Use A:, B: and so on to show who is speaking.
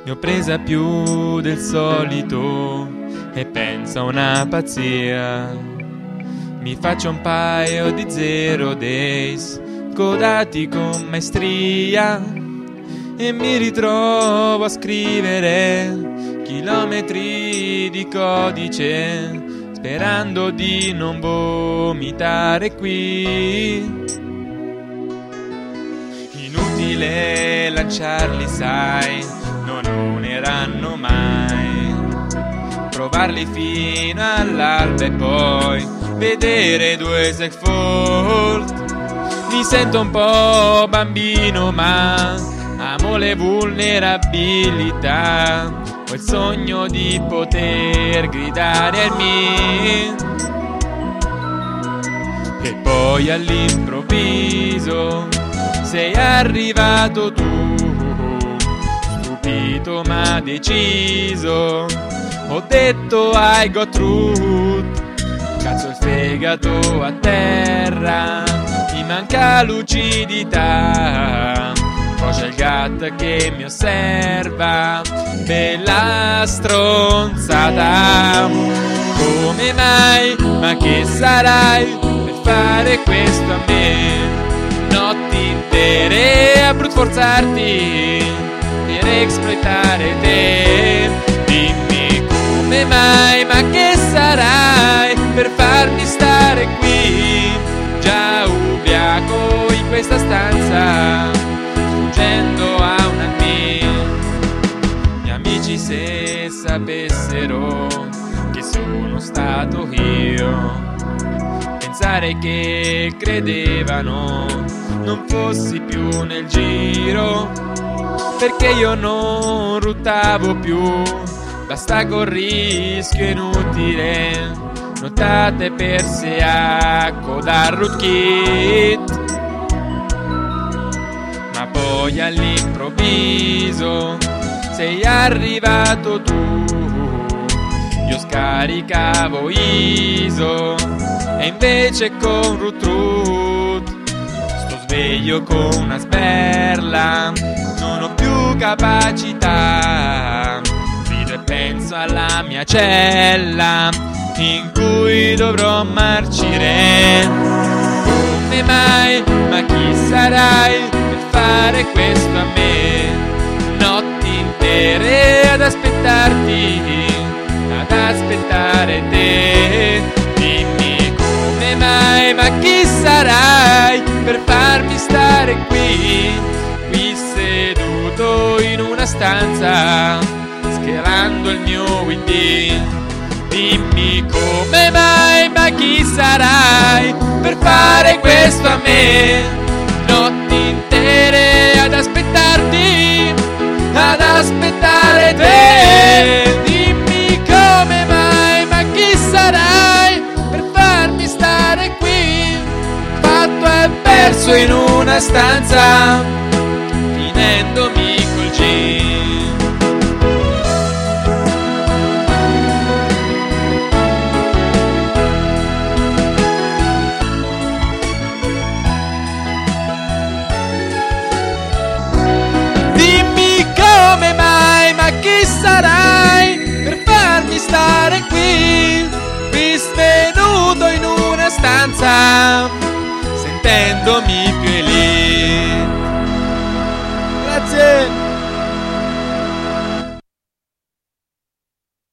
A: Ne ho presa più del solito e penso a una pazzia. Mi faccio un paio di zero days codati con maestria e mi ritrovo a scrivere chilometri di codice sperando di non vomitare qui. Inutile lanciarli, sai, non uniranno mai. Provarli fino all'alba e poi vedere due segfold. Mi sento un po' bambino ma amo le vulnerabilità. Ho il sogno di poter gridare al me. E poi all'improvviso sei arrivato tu, stupito ma deciso. Ho detto I got truth. Cazzo il fegato a terra, mi manca lucidità. Poi c'è il gat che mi osserva, bella stronzata. Come mai? Ma che sarai per fare questo a me? Notti intere a brut forzarti per esploitare te. Dimmi come mai, ma che sarai per farmi stare qui, già ubriaco in questa stanza, sfuggendo a un anni. Gli amici se sapessero che sono stato io, pensare che credevano non fossi più nel giro, perché io non ruttavo più, basta col rischio inutile. Notate perse a codar rootkit. Ma poi all'improvviso sei arrivato tu. Io scaricavo ISO e invece con root sto sveglio con una sberla. Non ho più capacità. Rido e penso alla mia cella in cui dovrò marcire. Come mai? Ma chi sarai per fare questo a me? Notti intere ad aspettarti, ad aspettare te. Dimmi come mai? Ma chi sarai per farmi stare qui, qui seduto in una stanza, scalando il mio WD. Dimmi come mai, ma chi sarai per fare questo a me? Notti intere ad aspettarti, ad aspettare te. Dimmi come mai, ma chi sarai per farmi stare qui, fatto e perso in una stanza, finendomi col gin. Sarai per farmi stare qui, qui svenuto in una stanza, sentendomi più elite. Grazie.